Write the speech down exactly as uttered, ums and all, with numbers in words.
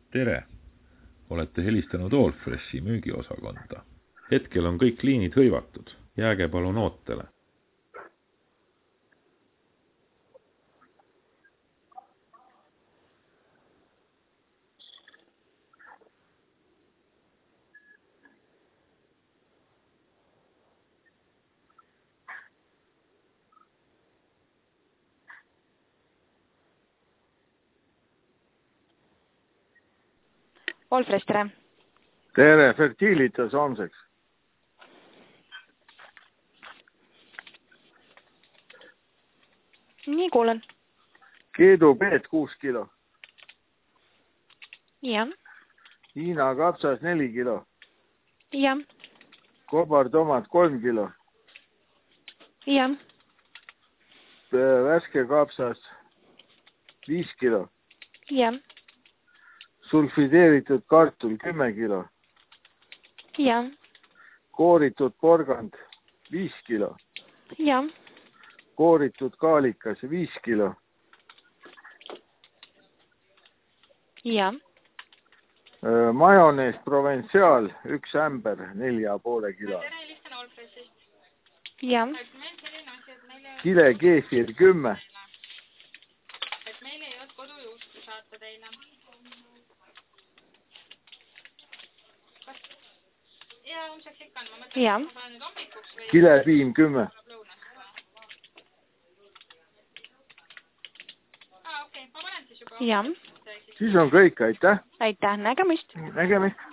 Tere! Olete helistanud Allfreshi müügiosakonda. Hetkel on kõik liinid hõivatud. Jääge palun ootele. Allfresh, tere! Tere, Fertilitas homseks. Nii, kuulen. Keedu peet kuus kilo. Jah. Hiina kapsas neli kilo. Jah. Kobartomat kolm kilo. Jah. Värske kapsas viis kilo. Jah. Sulfideeritud kartul kümme kilo. Jah. Kooritud porgand viis kilo. Jah. Kooritud kaalikas viis kilo. Jah. Majonees proventsiaal üks ämber nelja poole kilo. Jah. Kile keefir kümme. Et meil ei olnud kodujuustu saata teile. Ja homseks ikka on. Ma mõtlen, et ma saan nüüd hommikuks või... Kilepiim kümme. Jah. Siis on kõik, aitäh. Aitäh, nägemist. Nägemist.